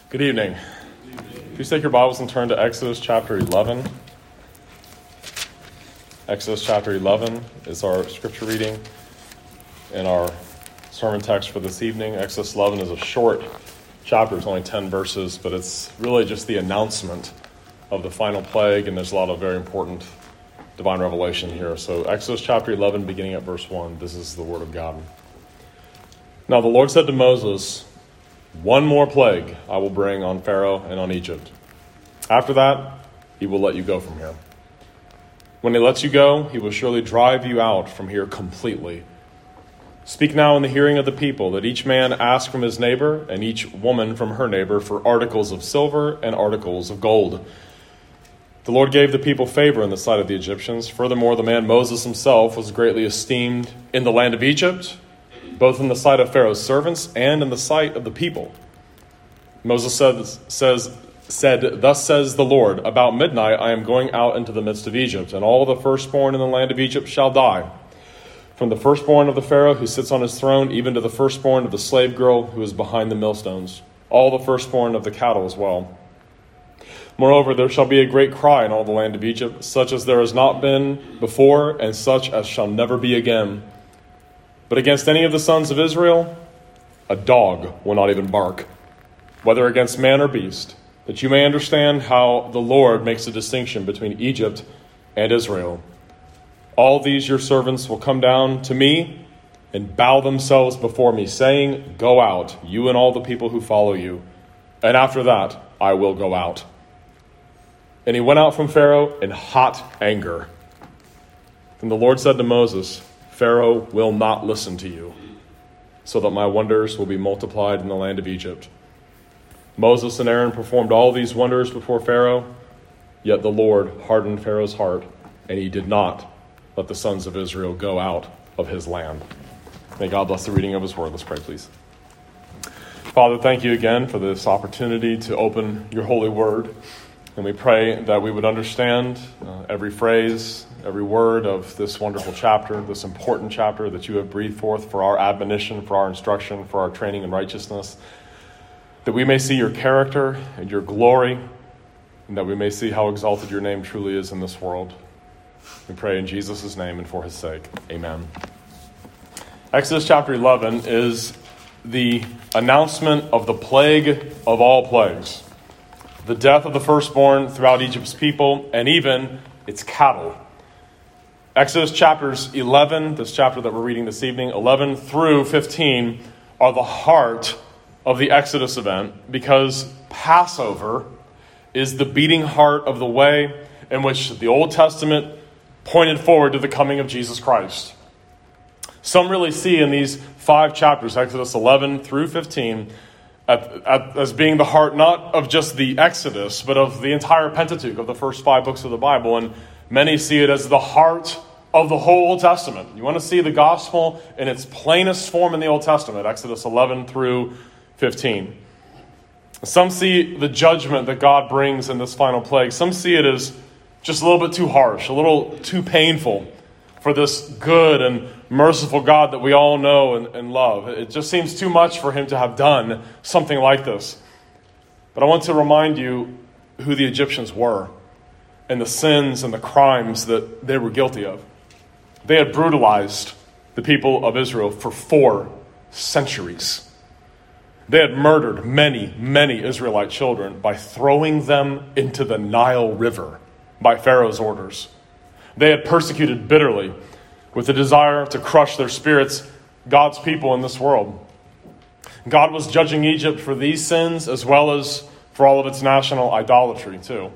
Good evening. Please take your Bibles and turn to Exodus chapter 11. Exodus chapter 11 is our scripture reading and our sermon text for this evening. Exodus 11 is a short chapter. It's only 10 verses, but it's really just the announcement of the final plague, and there's a lot of very important divine revelation here. So Exodus chapter 11, beginning at verse 1, this is the word of God. Now the Lord said to Moses, "One more plague I will bring on Pharaoh and on Egypt. After that, he will let you go from here. When he lets you go, he will surely drive you out from here completely. Speak now in the hearing of the people, that each man ask from his neighbor and each woman from her neighbor for articles of silver and articles of gold." The Lord gave the people favor in the sight of the Egyptians. Furthermore, the man Moses himself was greatly esteemed in the land of Egypt, both in the sight of Pharaoh's servants and in the sight of the people. Moses said, "Thus says the Lord, about midnight I am going out into the midst of Egypt, and all the firstborn in the land of Egypt shall die. From the firstborn of the Pharaoh who sits on his throne, even to the firstborn of the slave girl who is behind the millstones, all the firstborn of the cattle as well. Moreover, there shall be a great cry in all the land of Egypt, such as there has not been before, and such as shall never be again. But against any of the sons of Israel, a dog will not even bark, whether against man or beast, that you may understand how the Lord makes a distinction between Egypt and Israel. All these your servants will come down to me and bow themselves before me, saying, 'Go out, you and all the people who follow you.' And after that, I will go out." And he went out from Pharaoh in hot anger. Then the Lord said to Moses, "Pharaoh will not listen to you, so that my wonders will be multiplied in the land of Egypt." Moses and Aaron performed all these wonders before Pharaoh, yet the Lord hardened Pharaoh's heart, and he did not let the sons of Israel go out of his land. May God bless the reading of his word. Let's pray, please. Father, thank you again for this opportunity to open your holy word. And we pray that we would understand every phrase, every word of this wonderful chapter, this important chapter that you have breathed forth for our admonition, for our instruction, for our training in righteousness, that we may see your character and your glory, and that we may see how exalted your name truly is in this world. We pray in Jesus' name and for his sake. Amen. Exodus chapter 11 is the announcement of the plague of all plagues, the death of the firstborn throughout Egypt's people, and even its cattle. Exodus chapters 11, this chapter that we're reading this evening, 11 through 15, are the heart of the Exodus event, because Passover is the beating heart of the way in which the Old Testament pointed forward to the coming of Jesus Christ. Some really see in these 5 chapters, Exodus 11 through 15, as being the heart not of just the Exodus, but of the entire Pentateuch, of the first 5 books of the Bible. And many see it as the heart of the whole Old Testament. You want to see the gospel in its plainest form in the Old Testament, Exodus 11 through 15. Some see the judgment that God brings in this final plague. Some see it as just a little bit too harsh, a little too painful for this good and merciful God that we all know and love. It just seems too much for him to have done something like this. But I want to remind you who the Egyptians were and the sins and the crimes that they were guilty of. They had brutalized the people of Israel for 4 centuries. They had murdered many, many Israelite children by throwing them into the Nile River by Pharaoh's orders. They had persecuted bitterly with the desire to crush their spirits, God's people in this world. God was judging Egypt for these sins as well as for all of its national idolatry too.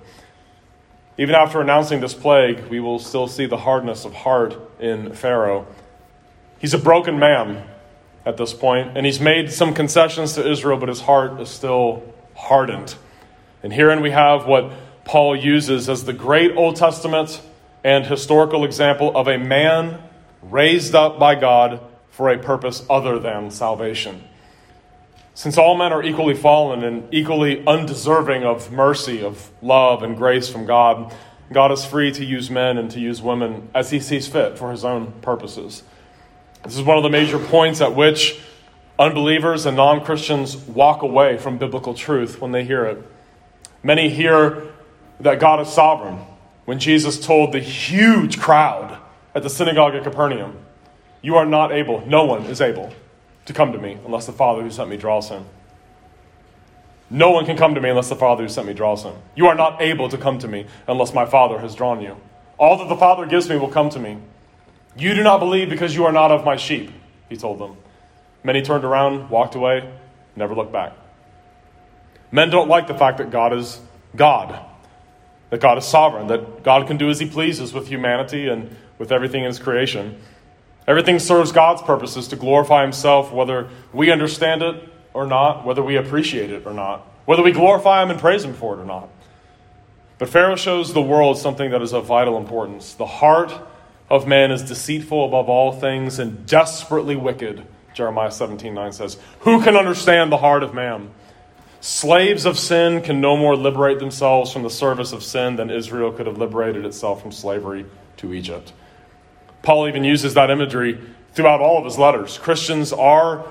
Even after announcing this plague, we will still see the hardness of heart in Pharaoh. He's a broken man at this point, and he's made some concessions to Israel, but his heart is still hardened. And herein we have what Paul uses as the great Old Testament and historical example of a man raised up by God for a purpose other than salvation. Since all men are equally fallen and equally undeserving of mercy, of love and grace from God, God is free to use men and to use women as he sees fit for his own purposes. This is one of the major points at which Unbelievers and non-Christians walk away from biblical truth when they hear it. Many hear that God is sovereign when Jesus told the huge crowd at the synagogue at Capernaum, "You are not able, no one is able to come to me unless the Father who sent me draws him." No one can come to me unless the Father who sent me draws him. You are not able to come to me unless my Father has drawn you. All that the Father gives me will come to me. You do not believe because you are not of my sheep, he told them. Many turned around, walked away, never looked back. Men don't like the fact that God is God, that God is sovereign, that God can do as he pleases with humanity and with everything in his creation. Everything serves God's purposes to glorify himself, whether we understand it or not, whether we appreciate it or not, whether we glorify him and praise him for it or not. But Pharaoh shows the world something that is of vital importance. The heart of man is deceitful above all things and desperately wicked, Jeremiah 17:9 says. Who can understand the heart of man? Slaves of sin can no more liberate themselves from the service of sin than Israel could have liberated itself from slavery to Egypt. Paul even uses that imagery throughout all of his letters. Christians are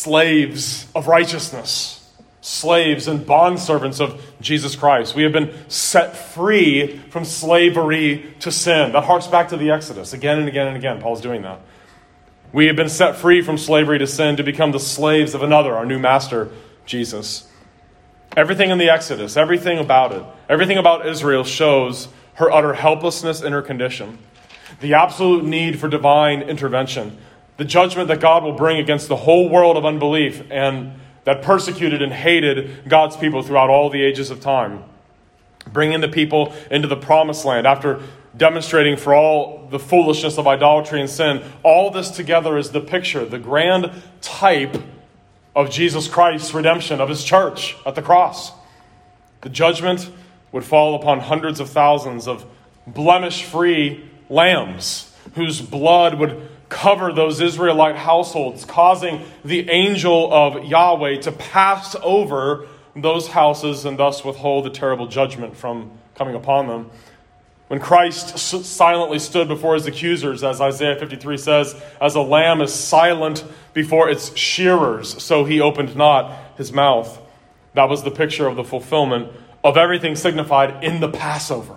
slaves of righteousness, slaves and bondservants of Jesus Christ. We have been set free from slavery to sin. That harks back to the Exodus again and again and again. Paul's doing that. We have been set free from slavery to sin to become the slaves of another, our new master, Jesus. Everything in the Exodus, everything about it, everything about Israel shows her utter helplessness in her condition, the absolute need for divine intervention, the judgment that God will bring against the whole world of unbelief and that persecuted and hated God's people throughout all the ages of time, bringing the people into the promised land after demonstrating for all the foolishness of idolatry and sin. All this together is the picture, the grand type of Jesus Christ's redemption of his church at the cross. The judgment would fall upon hundreds of thousands of blemish-free lambs whose blood would cover those Israelite households, causing the angel of Yahweh to pass over those houses and thus withhold the terrible judgment from coming upon them. When Christ silently stood before his accusers, as Isaiah 53 says, as a lamb is silent before its shearers, so he opened not his mouth. That was the picture of the fulfillment of everything signified in the Passover.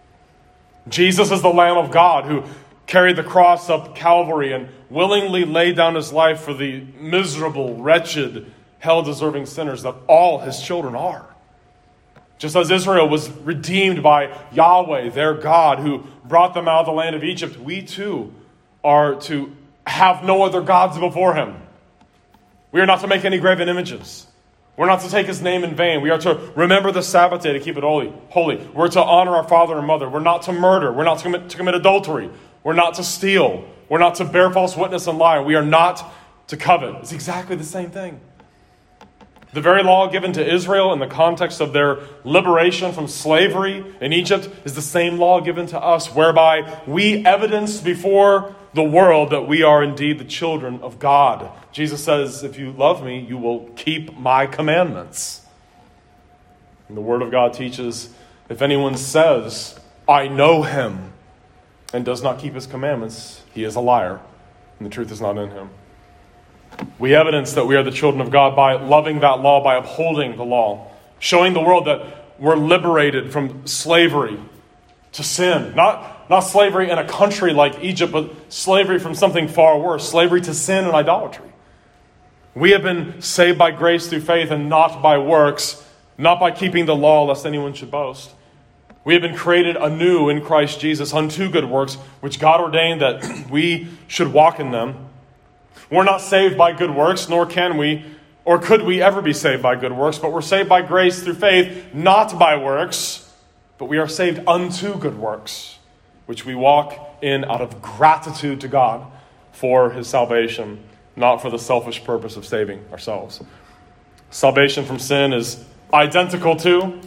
Jesus is the Lamb of God who carried the cross up Calvary and willingly laid down his life for the miserable, wretched, hell-deserving sinners that all his children are. Just as Israel was redeemed by Yahweh, their God, who brought them out of the land of Egypt, we too are to have no other gods before him. We are not to make any graven images. We're not to take his name in vain. We are to remember the Sabbath day to keep it holy. We're to honor our father and mother. We're not to murder. We're not to commit adultery. We're not to steal. We're not to bear false witness and lie. We are not to covet. It's exactly the same thing. The very law given to Israel in the context of their liberation from slavery in Egypt is the same law given to us, whereby we evidence before the world that we are indeed the children of God. Jesus says, if you love me, you will keep my commandments. And the Word of God teaches, if anyone says, I know him, and does not keep his commandments, he is a liar, and the truth is not in him. We evidence that we are the children of God by loving that law, by upholding the law, showing the world that we're liberated from slavery to sin. Not slavery in a country like Egypt, but slavery from something far worse, slavery to sin and idolatry. We have been saved by grace through faith and not by works, not by keeping the law, lest anyone should boast. We have been created anew in Christ Jesus unto good works, which God ordained that we should walk in them. We're not saved by good works, nor can we, or could we ever be saved by good works, but we're saved by grace through faith, not by works, but we are saved unto good works, which we walk in out of gratitude to God for his salvation, not for the selfish purpose of saving ourselves. Salvation from sin is identical to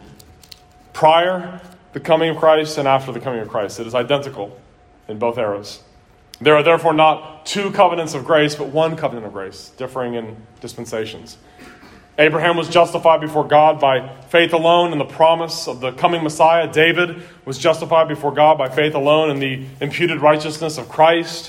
prior the coming of Christ and after the coming of Christ. It is identical in both eras. There are therefore not two covenants of grace, but one covenant of grace, differing in dispensations. Abraham was justified before God by faith alone in the promise of the coming Messiah. David was justified before God by faith alone in the imputed righteousness of Christ,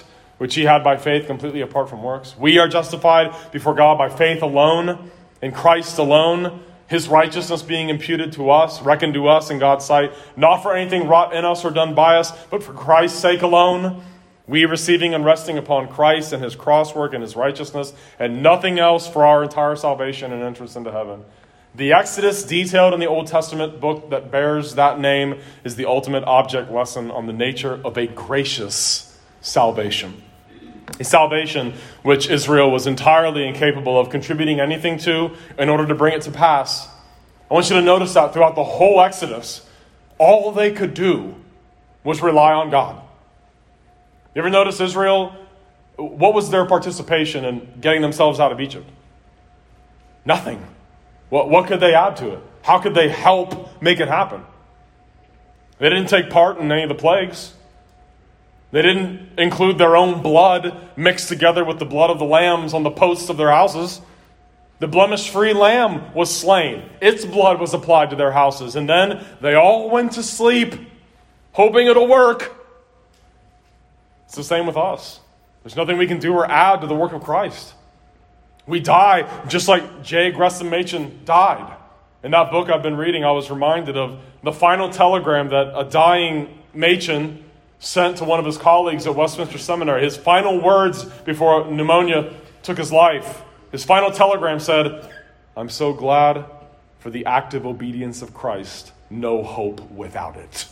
which he had by faith completely apart from works. We are justified before God by faith alone, in Christ alone, his righteousness being imputed to us, reckoned to us in God's sight, not for anything wrought in us or done by us, but for Christ's sake alone. We receiving and resting upon Christ and his cross work and his righteousness, and nothing else for our entire salvation and entrance into heaven. The Exodus detailed in the Old Testament book that bears that name is the ultimate object lesson on the nature of a gracious salvation. A salvation which Israel was entirely incapable of contributing anything to in order to bring it to pass. I want you to notice that throughout the whole Exodus, all they could do was rely on God. You ever notice Israel? What was their participation in getting themselves out of Egypt? Nothing. What could they add to it? How could they help make it happen? They didn't take part in any of the plagues. They didn't include their own blood mixed together with the blood of the lambs on the posts of their houses. The blemish-free lamb was slain. Its blood was applied to their houses. And then they all went to sleep, hoping it'll work. It's the same with us. There's nothing we can do or add to the work of Christ. We die just like J. Gresham Machen died. In that book I've been reading, I was reminded of the final telegram that a dying Machen sent to one of his colleagues at Westminster Seminary. His final words before pneumonia took his life. His final telegram said, "I'm so glad for the active obedience of Christ. No hope without it."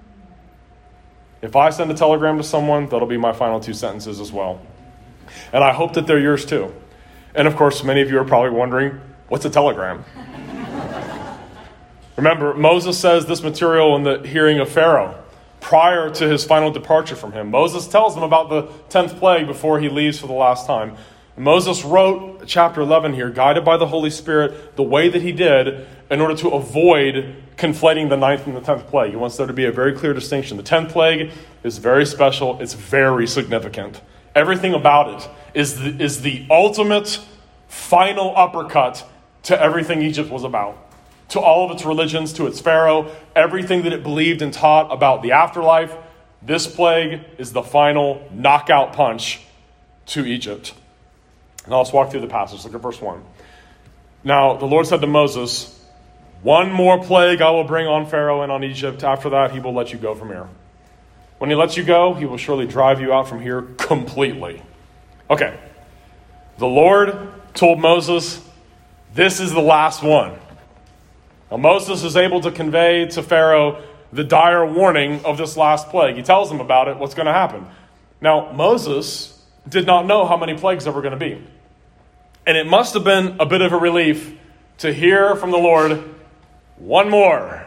If I send a telegram to someone, that'll be my final 2 sentences as well. And I hope that they're yours too. And of course, many of you are probably wondering, what's a telegram? Remember, Moses says this material in the hearing of Pharaoh prior to his final departure from him. Moses tells him about the 10th plague before he leaves for the last time. Moses wrote chapter 11 here, guided by the Holy Spirit, the way that he did in order to avoid conflating the 9th and the 10th plague. He wants there to be a very clear distinction. The 10th plague is very special. It's very significant. Everything about it is the ultimate final uppercut to everything Egypt was about. To all of its religions, to its Pharaoh, everything that it believed and taught about the afterlife. This plague is the final knockout punch to Egypt. Now let's walk through the passage. Look at verse 1. Now the Lord said to Moses, "One more plague I will bring on Pharaoh and on Egypt. After that, he will let you go from here. When he lets you go, he will surely drive you out from here completely." Okay. The Lord told Moses, this is the last one. Now Moses is able to convey to Pharaoh the dire warning of this last plague. He tells him about it, what's going to happen. Now Moses did not know how many plagues there were going to be. And it must have been a bit of a relief to hear from the Lord, one more.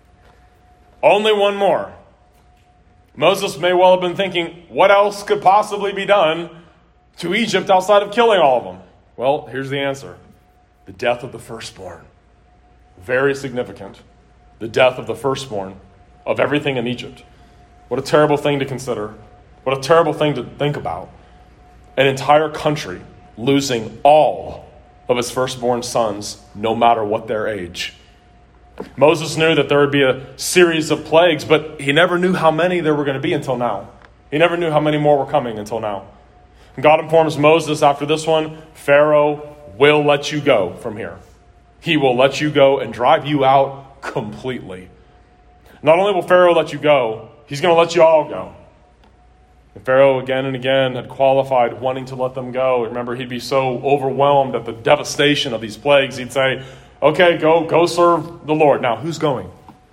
Only one more. Moses may well have been thinking, what else could possibly be done to Egypt outside of killing all of them? Well, here's the answer. The death of the firstborn. Very significant. The death of the firstborn of everything in Egypt. What a terrible thing to consider. What a terrible thing to think about. An entire country losing all of its firstborn sons, no matter what their age. Moses knew that there would be a series of plagues, but he never knew how many there were going to be until now. He never knew how many more were coming until now. And God informs Moses after this one, Pharaoh will let you go from here. He will let you go and drive you out completely. Not only will Pharaoh let you go, he's going to let you all go. And Pharaoh again and again had qualified wanting to let them go. Remember, he'd be so overwhelmed at the devastation of these plagues, he'd say, okay, go serve the Lord. Now, who's going?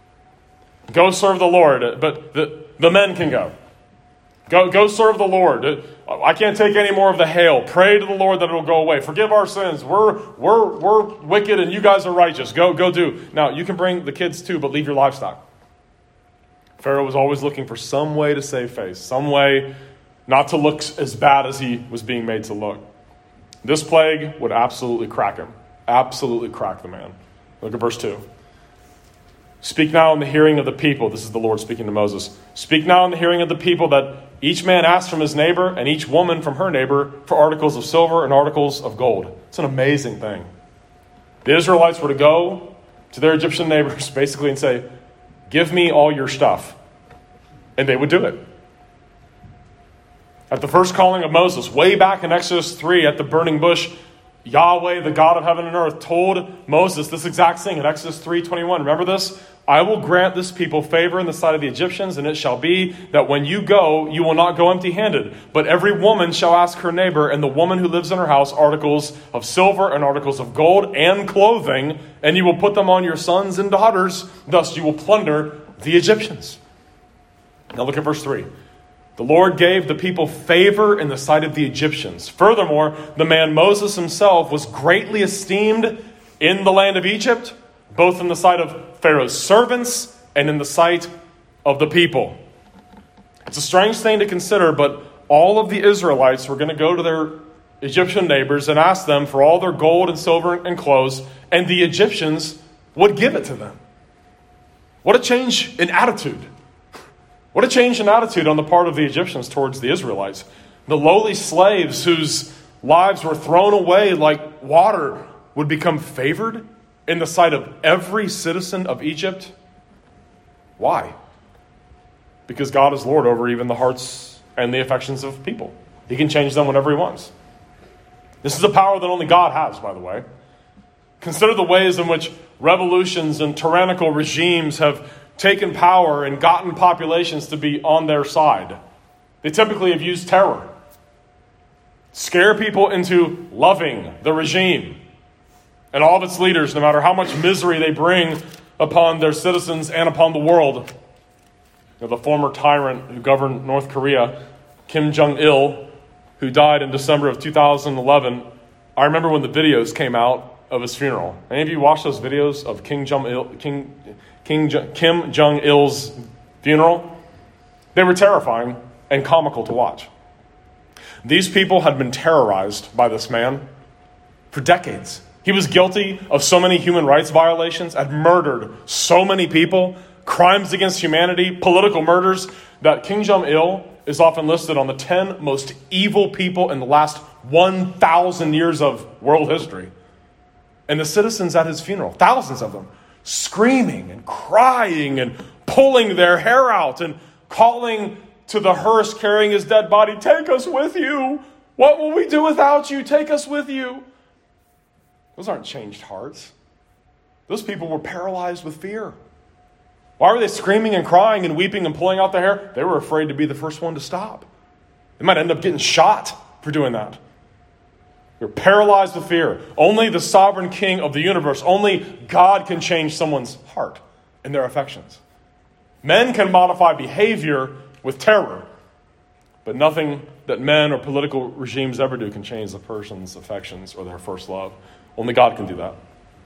Go serve the Lord, but the men can go. Go serve the Lord. I can't take any more of the hail. Pray to the Lord that it'll go away. Forgive our sins. We're wicked and you guys are righteous. Go do. Now, you can bring the kids too, but leave your livestock. Pharaoh was always looking for some way to save face, some way not to look as bad as he was being made to look. This plague would absolutely crack him. Absolutely crack the man. Look at verse 2. Speak now in the hearing of the people. This is the Lord speaking to Moses. Speak now in the hearing of the people that each man asks from his neighbor and each woman from her neighbor for articles of silver and articles of gold. It's an amazing thing. The Israelites were to go to their Egyptian neighbors basically and say, give me all your stuff. And they would do it. At the first calling of Moses, way back in Exodus 3 at the burning bush, Yahweh, the God of heaven and earth, told Moses this exact thing in Exodus 3:21. Remember this? I will grant this people favor in the sight of the Egyptians, and it shall be that when you go, you will not go empty-handed. But every woman shall ask her neighbor, and the woman who lives in her house, articles of silver and articles of gold and clothing, and you will put them on your sons and daughters. Thus you will plunder the Egyptians. Now look at verse 3. The Lord gave the people favor in the sight of the Egyptians. Furthermore, the man Moses himself was greatly esteemed in the land of Egypt, both in the sight of Pharaoh's servants and in the sight of the people. It's a strange thing to consider, but all of the Israelites were going to go to their Egyptian neighbors and ask them for all their gold and silver and clothes, and the Egyptians would give it to them. What a change in attitude. What a change in attitude on the part of the Egyptians towards the Israelites. The lowly slaves whose lives were thrown away like water would become favored in the sight of every citizen of Egypt. Why? Because God is Lord over even the hearts and the affections of people. He can change them whenever he wants. This is a power that only God has, by the way. Consider the ways in which revolutions and tyrannical regimes have taken power and gotten populations to be on their side. They typically have used terror. Scare people into loving the regime and all of its leaders, no matter how much misery they bring upon their citizens and upon the world. The former tyrant who governed North Korea, Kim Jong-il, who died in December of 2011, I remember when the videos came out of his funeral. Any of you watched those videos of Kim Jong-il's funeral? They were terrifying and comical to watch. These people had been terrorized by this man for decades. He was guilty of so many human rights violations, had murdered so many people, crimes against humanity, political murders, that Kim Jong-il is often listed on the 10 most evil people in the last 1,000 years of world history. And the citizens at his funeral, thousands of them, screaming and crying and pulling their hair out and calling to the hearse carrying his dead body, "Take us with you. What will we do without you? Take us with you." Those aren't changed hearts. Those people were paralyzed with fear. Why were they screaming and crying and weeping and pulling out their hair? They were afraid to be the first one to stop. They might end up getting shot for doing that. They're paralyzed with fear. Only the sovereign king of the universe, only God can change someone's heart and their affections. Men can modify behavior with terror, but nothing that men or political regimes ever do can change the person's affections or their first love. Only God can do that.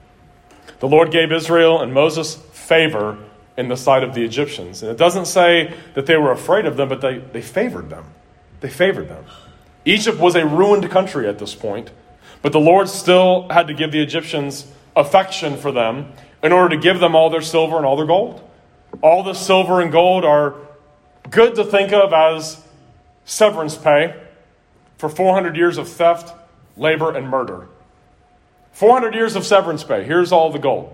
The Lord gave Israel and Moses favor in the sight of the Egyptians. And it doesn't say that they were afraid of them, but they favored them. They favored them. Egypt was a ruined country at this point, but the Lord still had to give the Egyptians affection for them in order to give them all their silver and all their gold. All the silver and gold are good to think of as severance pay for 400 years of theft, labor, and murder. 400 years of severance pay. Here's all the gold.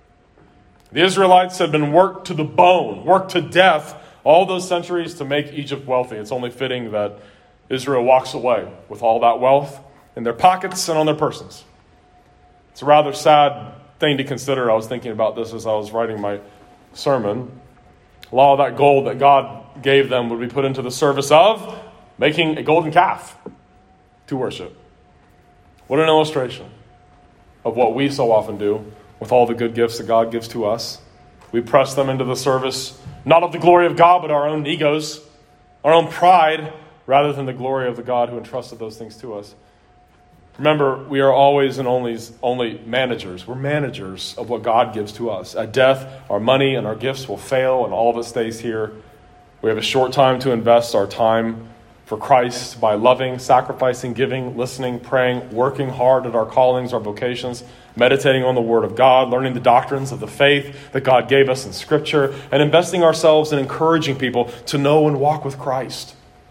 The Israelites had been worked to the bone, worked to death all those centuries to make Egypt wealthy. It's only fitting that Israel walks away with all that wealth in their pockets and on their persons. It's a rather sad thing to consider. I was thinking about this as I was writing my sermon. A lot of that gold that God gave them would be put into the service of making a golden calf to worship. What an illustration of what we so often do with all the good gifts that God gives to us. We press them into the service, not of the glory of God, but our own egos, our own pride, rather than the glory of the God who entrusted those things to us. Remember, we are always and only managers. We're managers of what God gives to us. At death, our money and our gifts will fail, and all of it stays here. We have a short time to invest our time for Christ by loving, sacrificing, giving, listening, praying, working hard at our callings, our vocations, meditating on the Word of God, learning the doctrines of the faith that God gave us in Scripture, and investing ourselves in encouraging people to know and walk with Christ.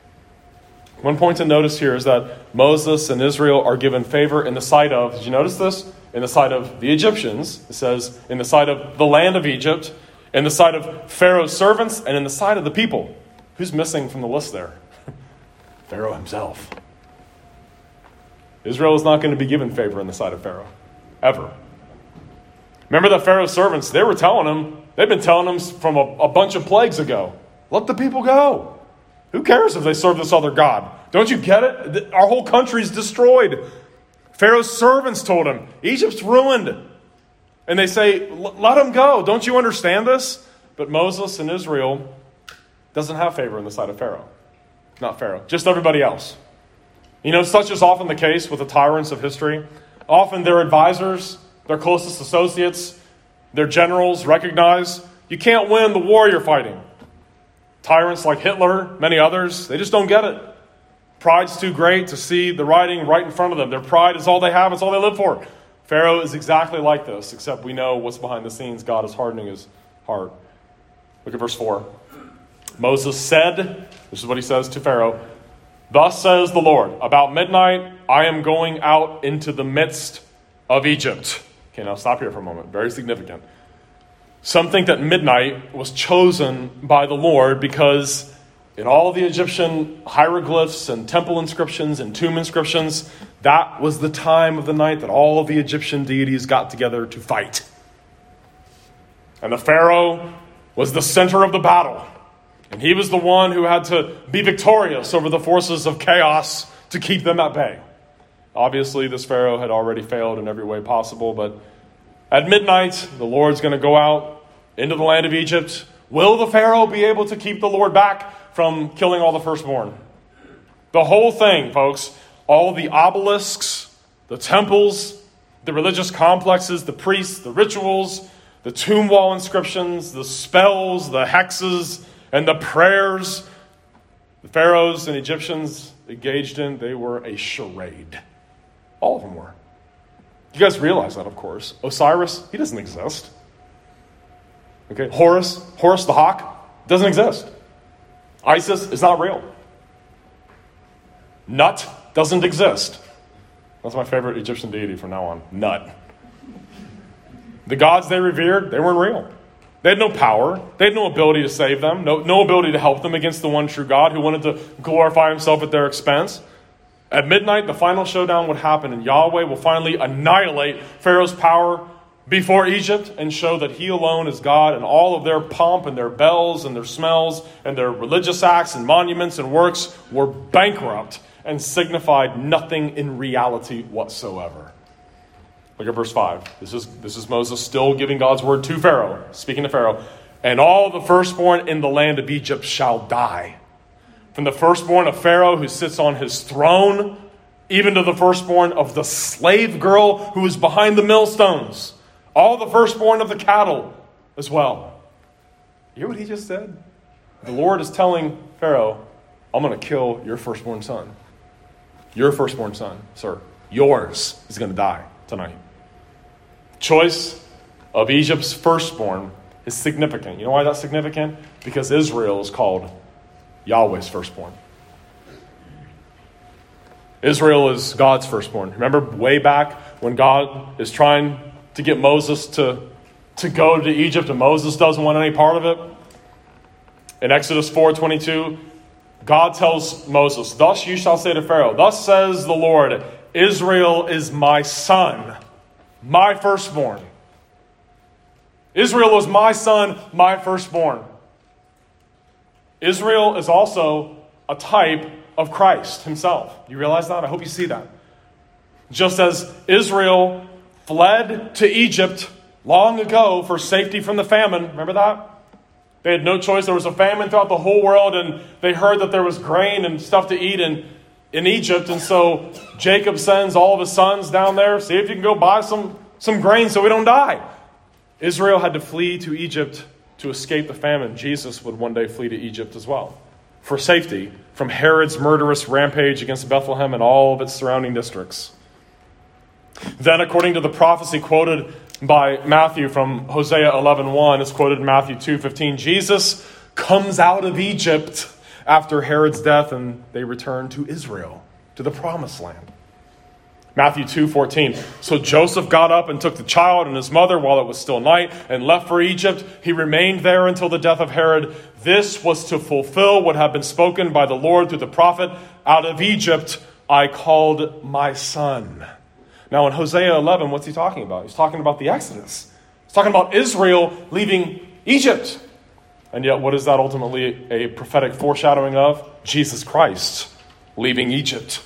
One point to notice here is that Moses and Israel are given favor in the sight of, did you notice this? In the sight of the Egyptians. It says in the sight of the land of Egypt, in the sight of Pharaoh's servants, and in the sight of the people. Who's missing from the list there? Pharaoh himself. Israel is not going to be given favor in the sight of Pharaoh, ever. Remember that Pharaoh's servants, they've been telling him from a bunch of plagues ago, let the people go. Who cares if they serve this other god? Don't you get it? Our whole country's destroyed. Pharaoh's servants told him, Egypt's ruined. And they say, let him go. Don't you understand this? But Moses and Israel doesn't have favor in the sight of Pharaoh. Not Pharaoh, just everybody else. Such is often the case with the tyrants of history. Often their advisors, their closest associates, their generals recognize you can't win the war you're fighting. Tyrants like Hitler, many others, they just don't get it. Pride's too great to see the writing right in front of them. Their pride is all they have. It's all they live for. Pharaoh is exactly like this, except we know what's behind the scenes. God is hardening his heart. Look at verse 4. Moses said, this is what he says to Pharaoh, thus says the Lord, about midnight I am going out into the midst of Egypt. Okay, now stop here for a moment. Very significant. Some think that midnight was chosen by the Lord because in all the Egyptian hieroglyphs and temple inscriptions and tomb inscriptions, that was the time of the night that all of the Egyptian deities got together to fight. And the Pharaoh was the center of the battle. And he was the one who had to be victorious over the forces of chaos to keep them at bay. Obviously, this Pharaoh had already failed in every way possible, but at midnight, the Lord's going to go out into the land of Egypt. Will the Pharaoh be able to keep the Lord back from killing all the firstborn? The whole thing, folks, all the obelisks, the temples, the religious complexes, the priests, the rituals, the tomb wall inscriptions, the spells, the hexes, and the prayers the pharaohs and Egyptians engaged in, they were a charade. All of them were. You guys realize that, of course. Osiris, he doesn't exist. Okay, Horus the hawk, doesn't exist. Isis is not real. Nut doesn't exist. That's my favorite Egyptian deity from now on. Nut. The gods they revered, they weren't real. They had no power. They had no ability to save them. No ability to help them against the one true God who wanted to glorify himself at their expense. At midnight, the final showdown would happen, and Yahweh will finally annihilate Pharaoh's power before Egypt and show that he alone is God, and all of their pomp and their bells and their smells and their religious acts and monuments and works were bankrupt and signified nothing in reality whatsoever. Look at verse 5. This is Moses still giving God's word to Pharaoh, speaking to Pharaoh. And all the firstborn in the land of Egypt shall die. From the firstborn of Pharaoh who sits on his throne, even to the firstborn of the slave girl who is behind the millstones. All the firstborn of the cattle as well. You hear what he just said? The Lord is telling Pharaoh, I'm going to kill your firstborn son. Your firstborn son, sir. Yours is going to die tonight. Choice of Egypt's firstborn is significant. You know why that's significant? Because Israel is called Yahweh's firstborn. Israel is God's firstborn. Remember way back when God is trying to get Moses to go to Egypt and Moses doesn't want any part of it? In Exodus 4:22, God tells Moses, thus you shall say to Pharaoh, thus says the Lord, Israel is my son, my firstborn. Israel is my son, my firstborn. Israel is also a type of Christ himself. You realize that? I hope you see that. Just as Israel fled to Egypt long ago for safety from the famine, remember that? They had no choice. There was a famine throughout the whole world, and they heard that there was grain and stuff to eat in Egypt. And so Jacob sends all of his sons down there, see if you can go buy some grain so we don't die. Israel had to flee to Egypt to escape the famine. Jesus would one day flee to Egypt as well for safety from Herod's murderous rampage against Bethlehem and all of its surrounding districts. Then, according to the prophecy quoted by Matthew from Hosea 11:1, it's quoted in Matthew 2:15, Jesus comes out of Egypt after Herod's death and they return to Israel, to the promised land. Matthew 2:14. So Joseph got up and took the child and his mother while it was still night and left for Egypt. He remained there until the death of Herod. This was to fulfill what had been spoken by the Lord through the prophet, out of Egypt I called my son. Now in Hosea 11, what's he talking about? He's talking about the Exodus. He's talking about Israel leaving Egypt. And yet what is that ultimately a prophetic foreshadowing of? Jesus Christ leaving Egypt.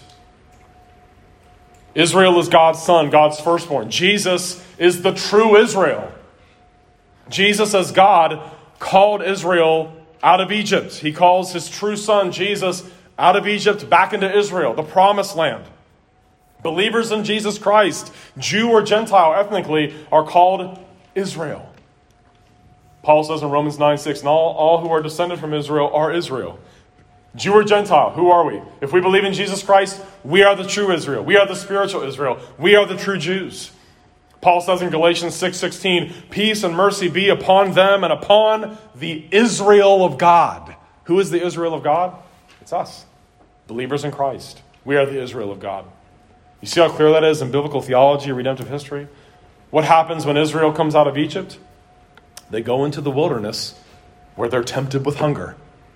Israel is God's son, God's firstborn. Jesus is the true Israel. Jesus, as God, called Israel out of Egypt. He calls his true son, Jesus, out of Egypt back into Israel, the promised land. Believers in Jesus Christ, Jew or Gentile ethnically, are called Israel. Paul says in Romans 9:6, and all who are descended from Israel are Israel. Jew or Gentile, who are we? If we believe in Jesus Christ, we are the true Israel. We are the spiritual Israel. We are the true Jews. Paul says in Galatians 6:16, peace and mercy be upon them and upon the Israel of God. Who is the Israel of God? It's us, believers in Christ. We are the Israel of God. You see how clear that is in biblical theology, redemptive history? What happens when Israel comes out of Egypt? They go into the wilderness where they're tempted with hunger.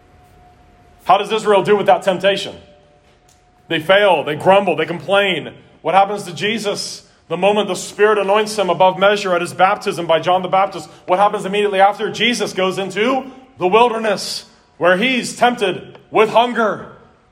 How does Israel do with that temptation? They fail, they grumble, they complain. What happens to Jesus the moment the Spirit anoints him above measure at his baptism by John the Baptist? What happens immediately after? Jesus goes into the wilderness where he's tempted with hunger.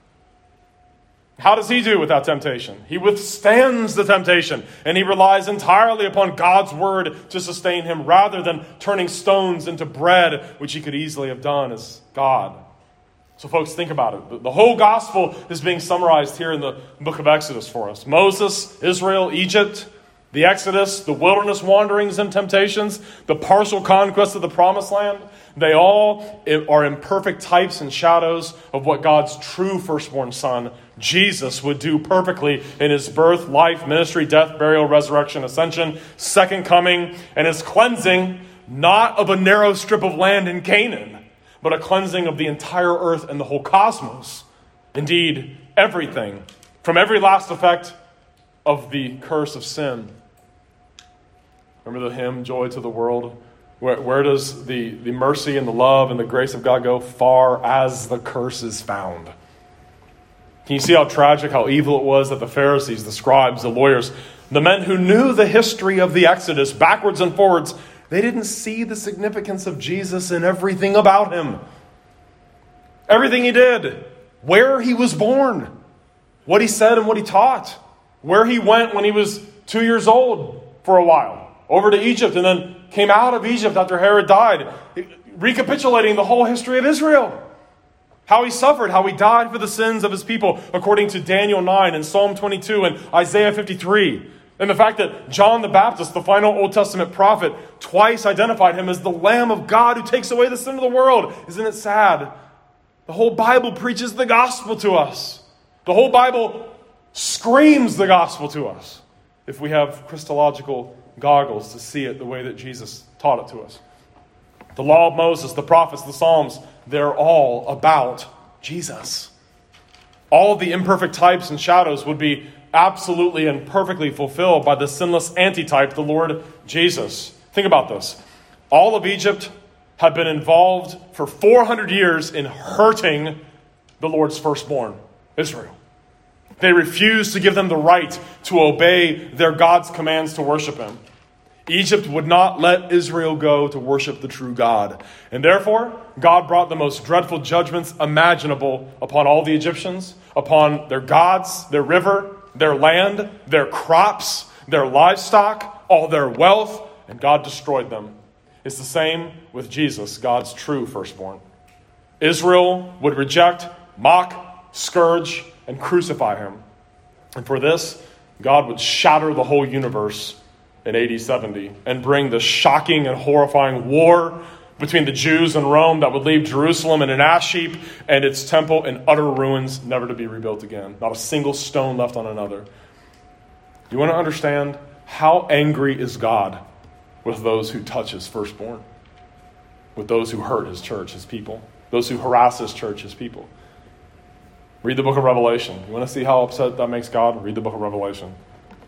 How does he do with that temptation? He withstands the temptation, and he relies entirely upon God's word to sustain him rather than turning stones into bread, which he could easily have done as God. So folks, think about it. The whole gospel is being summarized here in the book of Exodus for us. Moses, Israel, Egypt, the Exodus, the wilderness wanderings and temptations, the partial conquest of the promised land. They all are imperfect types and shadows of what God's true firstborn son, Jesus, would do perfectly in his birth, life, ministry, death, burial, resurrection, ascension, second coming, and his cleansing, not of a narrow strip of land in Canaan, but a cleansing of the entire earth and the whole cosmos. Indeed, everything, from every last effect of the curse of sin. Remember the hymn, Joy to the World? Where does the mercy and the love and the grace of God go? Far as the curse is found. Can you see how tragic, how evil it was that the Pharisees, the scribes, the lawyers, the men who knew the history of the Exodus backwards and forwards, they didn't see the significance of Jesus in everything about him. Everything he did, where he was born, what he said and what he taught, where he went when he was 2 years old for a while, over to Egypt, and then came out of Egypt after Herod died, recapitulating the whole history of Israel. How he suffered, how he died for the sins of his people, according to Daniel 9 and Psalm 22 and Isaiah 53. And the fact that John the Baptist, the final Old Testament prophet, twice identified him as the Lamb of God who takes away the sin of the world. Isn't it sad? The whole Bible preaches the gospel to us. The whole Bible screams the gospel to us if we have Christological goggles to see it the way that Jesus taught it to us. The law of Moses, the prophets, the Psalms, they're all about Jesus. All of the imperfect types and shadows would be absolutely and perfectly fulfilled by the sinless antitype, the Lord Jesus. Think about this. All of Egypt had been involved for 400 years in hurting the Lord's firstborn, Israel. They refused to give them the right to obey their God's commands to worship him. Egypt would not let Israel go to worship the true God. And therefore, God brought the most dreadful judgments imaginable upon all the Egyptians, upon their gods, their river, their land, their crops, their livestock, all their wealth, and God destroyed them. It's the same with Jesus, God's true firstborn. Israel would reject, mock, scourge, and crucify him. And for this, God would shatter the whole universe in AD 70 and bring the shocking and horrifying war between the Jews and Rome that would leave Jerusalem in an ash heap and its temple in utter ruins, never to be rebuilt again. Not a single stone left on another. You want to understand how angry is God with those who touch his firstborn, with those who hurt his church, his people, those who harass his church, his people. Read the book of Revelation. You want to see how upset that makes God? Read the book of Revelation.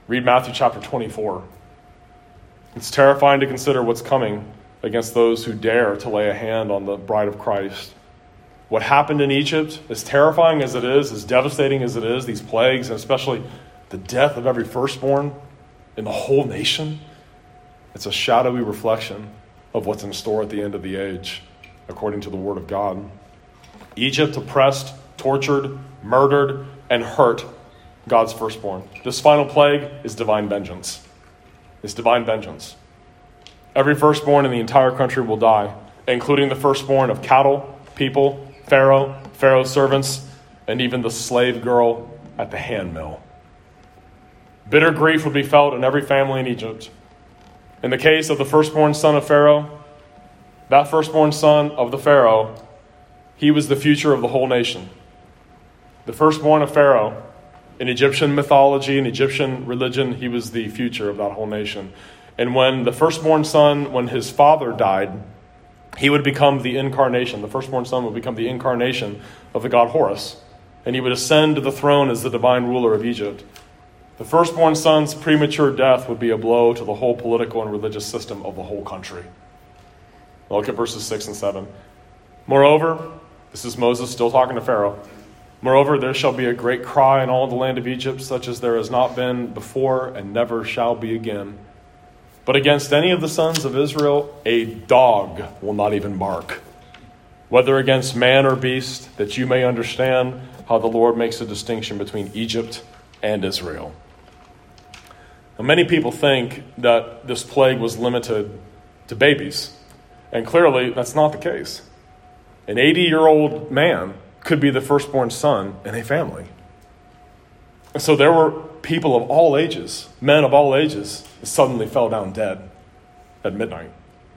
Read Matthew chapter 24. It's terrifying to consider what's coming against those who dare to lay a hand on the bride of Christ. What happened in Egypt, as terrifying as it is, as devastating as it is, these plagues, and especially the death of every firstborn in the whole nation, it's a shadowy reflection of what's in store at the end of the age, according to the Word of God. Egypt oppressed, tortured, murdered, and hurt God's firstborn. This final plague is divine vengeance. It's divine vengeance. Every firstborn in the entire country will die, including the firstborn of cattle, people, Pharaoh, Pharaoh's servants, and even the slave girl at the handmill. Bitter grief would be felt in every family in Egypt. In the case of the firstborn son of Pharaoh, that firstborn son of the Pharaoh, he was the future of the whole nation. The firstborn of Pharaoh, in Egyptian mythology and Egyptian religion, he was the future of that whole nation. And when the firstborn son, when his father died, he would become the incarnation. The firstborn son would become the incarnation of the god Horus. And he would ascend to the throne as the divine ruler of Egypt. The firstborn son's premature death would be a blow to the whole political and religious system of the whole country. Look at verses 6 and 7. Moreover, this is Moses still talking to Pharaoh. Moreover, there shall be a great cry in all the land of Egypt, such as there has not been before and never shall be again. But against any of the sons of Israel, a dog will not even bark, whether against man or beast, that you may understand how the Lord makes a distinction between Egypt and Israel. Now, many people think that this plague was limited to babies, and clearly that's not the case. An 80-year-old man could be the firstborn son in a family. And so there were people of all ages, men of all ages, that suddenly fell down dead at midnight.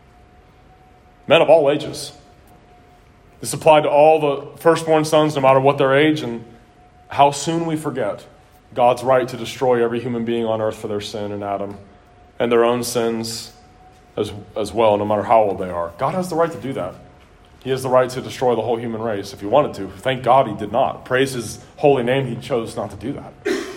Men of all ages. This applied to all the firstborn sons, no matter what their age, and how soon we forget God's right to destroy every human being on earth for their sin in Adam, and their own sins as well, no matter how old they are. God has the right to do that. He has the right to destroy the whole human race if he wanted to. Thank God he did not. Praise his holy name, he chose not to do that.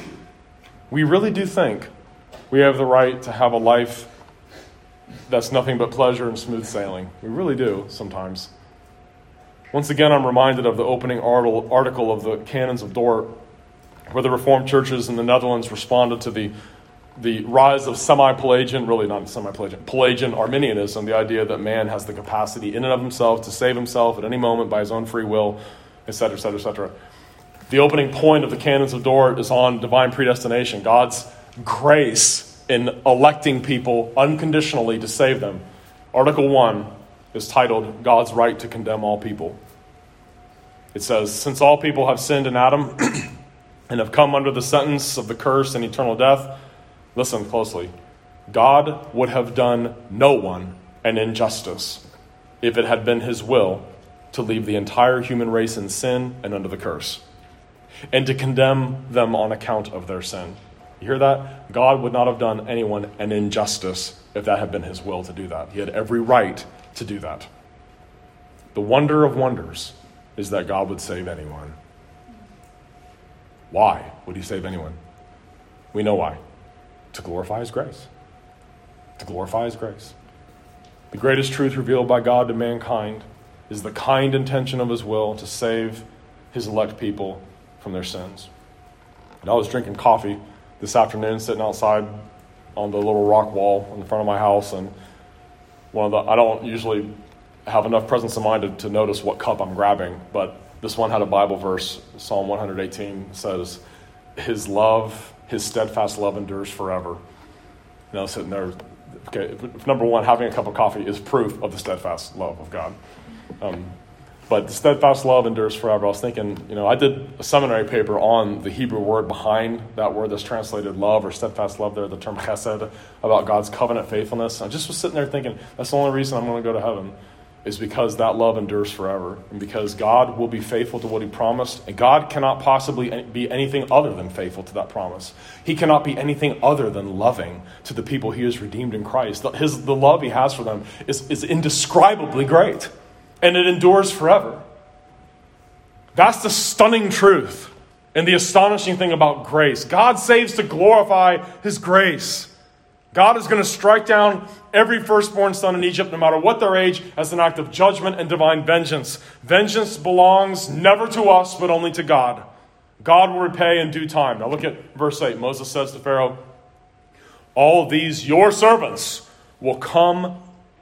We really do think we have the right to have a life that's nothing but pleasure and smooth sailing. We really do sometimes. Once again, I'm reminded of the opening article of the Canons of Dort, where the Reformed churches in the Netherlands responded to the rise of semi-Pelagian, really not semi-Pelagian, Pelagian Arminianism, the idea that man has the capacity in and of himself to save himself at any moment by his own free will, etc., etc., etc. The opening point of the Canons of Dort is on divine predestination, God's grace in electing people unconditionally to save them. Article 1 is titled, God's Right to Condemn All People. It says, since all people have sinned in Adam and have come under the sentence of the curse and eternal death, listen closely. God would have done no one an injustice if it had been his will to leave the entire human race in sin and under the curse, and to condemn them on account of their sin. You hear that? God would not have done anyone an injustice if that had been his will to do that. He had every right to do that. The wonder of wonders is that God would save anyone. Why would he save anyone? We know why. To glorify his grace. To glorify his grace. The greatest truth revealed by God to mankind is the kind intention of his will to save his elect people from their sins. And I was drinking coffee this afternoon, sitting outside on the little rock wall in front of my house, and I don't usually have enough presence of mind to notice what cup I'm grabbing, but this one had a Bible verse. Psalm 118 says, his steadfast love endures forever. And I was sitting there, okay, number one, having a cup of coffee is proof of the steadfast love of God. But the steadfast love endures forever. I was thinking, I did a seminary paper on the Hebrew word behind that word that's translated love or steadfast love there, the term chesed, about God's covenant faithfulness. I just was sitting there thinking, that's the only reason I'm going to go to heaven, is because that love endures forever, and because God will be faithful to what he promised, and God cannot possibly be anything other than faithful to that promise. He cannot be anything other than loving to the people he has redeemed in Christ. The love he has for them is indescribably great, and it endures forever. That's the stunning truth And the astonishing thing about grace, God saves to glorify his grace. God is going to strike down every firstborn son in Egypt, no matter what their age, as an act of judgment and divine vengeance. Vengeance belongs never to us, but only to God. God will repay in due time. Now look at verse 8. Moses says to Pharaoh, all these your servants will come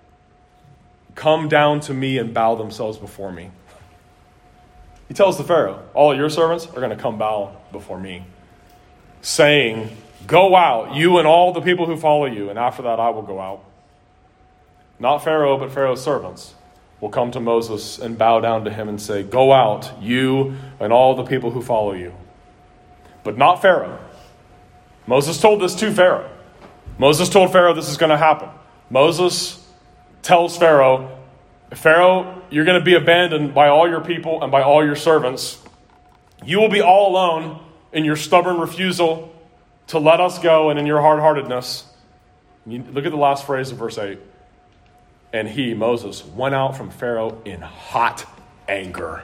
down to me and bow themselves before me. He tells the Pharaoh, all of your servants are going to come bow before me, saying, go out, you and all the people who follow you, and after that I will go out. Not Pharaoh, but Pharaoh's servants will come to Moses and bow down to him and say, go out, you and all the people who follow you. But not Pharaoh. Moses told this to Pharaoh. Moses told Pharaoh this is going to happen. Moses tells Pharaoh, Pharaoh, you're going to be abandoned by all your people and by all your servants. You will be all alone in your stubborn refusal to let us go and in your hard-heartedness. Look at the last phrase of verse 8. And he, Moses, went out from Pharaoh in hot anger.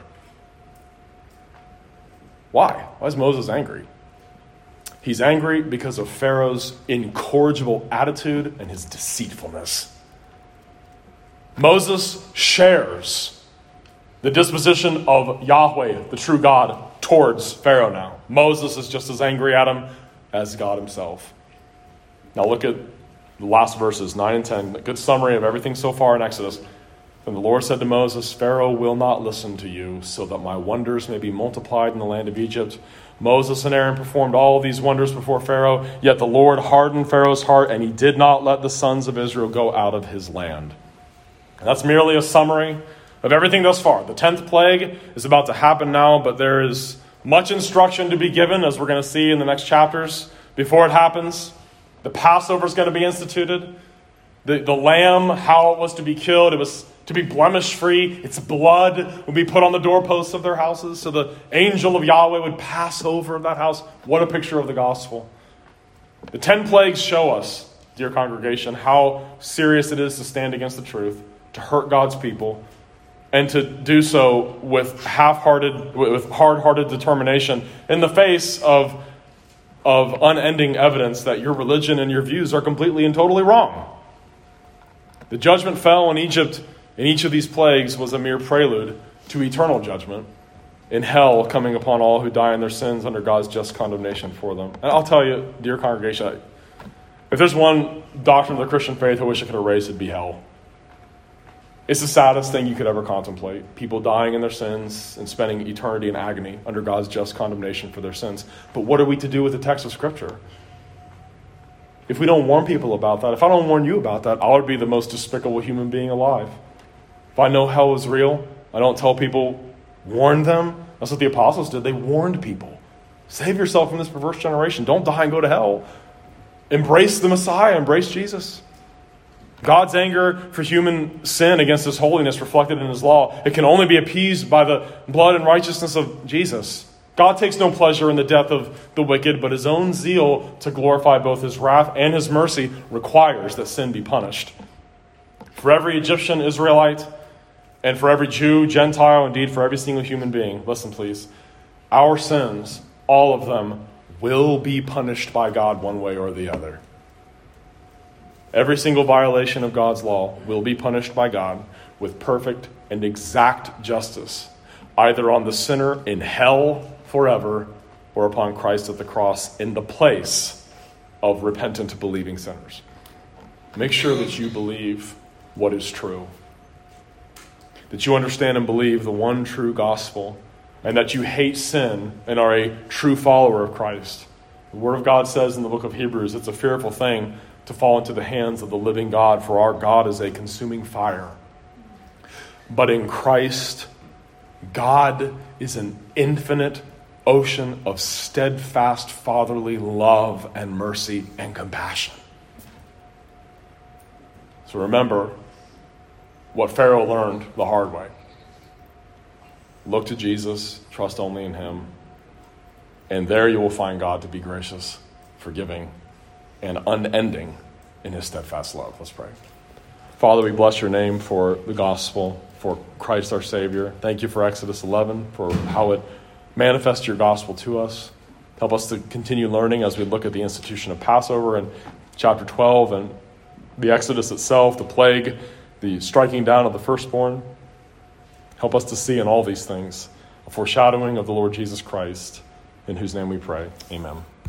Why? Why is Moses angry? He's angry because of Pharaoh's incorrigible attitude and his deceitfulness. Moses shares the disposition of Yahweh, the true God, towards Pharaoh now. Moses is just as angry at him as God himself. Now look at the last verses, 9 and 10. A good summary of everything so far in Exodus. Then the Lord said to Moses, Pharaoh will not listen to you, so that my wonders may be multiplied in the land of Egypt. Moses and Aaron performed all these wonders before Pharaoh, yet the Lord hardened Pharaoh's heart, and he did not let the sons of Israel go out of his land. And that's merely a summary of everything thus far. The 10th plague is about to happen now, but there is much instruction to be given, as we're going to see in the next chapters, before it happens. The Passover is going to be instituted. The lamb, how it was to be killed, it was to be blemish-free. Its blood would be put on the doorposts of their houses, so the angel of Yahweh would pass over that house. What a picture of the gospel. The 10 plagues show us, dear congregation, how serious it is to stand against the truth, to hurt God's people, and to do so with hard-hearted determination in the face of unending evidence that your religion and your views are completely and totally wrong. The judgment fell in Egypt in each of these plagues was a mere prelude to eternal judgment in hell coming upon all who die in their sins under God's just condemnation for them. And I'll tell you, dear congregation, if there's one doctrine of the Christian faith I wish I could erase, it'd be hell. It's the saddest thing you could ever contemplate. People dying in their sins and spending eternity in agony under God's just condemnation for their sins. But what are we to do with the text of Scripture? If we don't warn people about that, if I don't warn you about that, I would be the most despicable human being alive. If I know hell is real, I don't tell people, warn them. That's what the apostles did. They warned people. Save yourself from this perverse generation. Don't die and go to hell. Embrace the Messiah. Embrace Jesus. God's anger for human sin against his holiness reflected in his law, it can only be appeased by the blood and righteousness of Jesus. God takes no pleasure in the death of the wicked, but his own zeal to glorify both his wrath and his mercy requires that sin be punished. For every Egyptian, Israelite, and for every Jew, Gentile, indeed for every single human being, listen please, our sins, all of them, will be punished by God one way or the other. Every single violation of God's law will be punished by God with perfect and exact justice, either on the sinner in hell forever or upon Christ at the cross in the place of repentant, believing sinners. Make sure that you believe what is true, that you understand and believe the one true gospel, and that you hate sin and are a true follower of Christ. The Word of God says in the book of Hebrews, it's a fearful thing to fall into the hands of the living God, for our God is a consuming fire. But in Christ, God is an infinite ocean of steadfast fatherly love and mercy and compassion. So remember what Pharaoh learned the hard way. Look to Jesus, trust only in him, and there you will find God to be gracious, forgiving, and unending in his steadfast love. Let's pray. Father, we bless your name for the gospel, for Christ our Savior. Thank you for Exodus 11, for how it manifest your gospel to us. Help us to continue learning as we look at the institution of Passover in chapter 12 and the Exodus itself, the plague, the striking down of the firstborn. Help us to see in all these things a foreshadowing of the Lord Jesus Christ, in whose name we pray. Amen.